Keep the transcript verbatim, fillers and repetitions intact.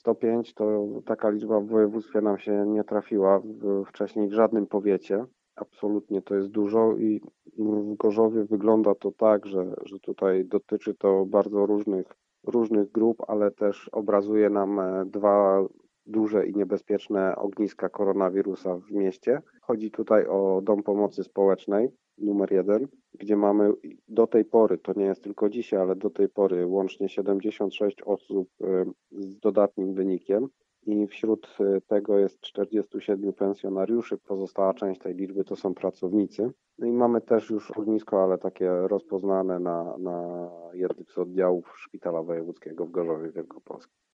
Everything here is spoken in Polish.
sto pięć to taka liczba w województwie nam się nie trafiła w, wcześniej w żadnym powiecie. Absolutnie to jest dużo i w Gorzowie wygląda to tak, że, że tutaj dotyczy to bardzo różnych, różnych grup, ale też obrazuje nam e, dwa duże i niebezpieczne ogniska koronawirusa w mieście. Chodzi tutaj o Dom Pomocy Społecznej numer jeden, gdzie mamy do tej pory, to nie jest tylko dzisiaj, ale do tej pory łącznie siedemdziesiąt sześć osób e, z dodatnim wynikiem i wśród e, tego jest czterdziestu siedmiu pensjonariuszy. Pozostała część tej liczby to są pracownicy. No i mamy też już ognisko, ale takie rozpoznane na, na jednym z oddziałów Szpitala Wojewódzkiego w Gorzowie Wielkopolskim.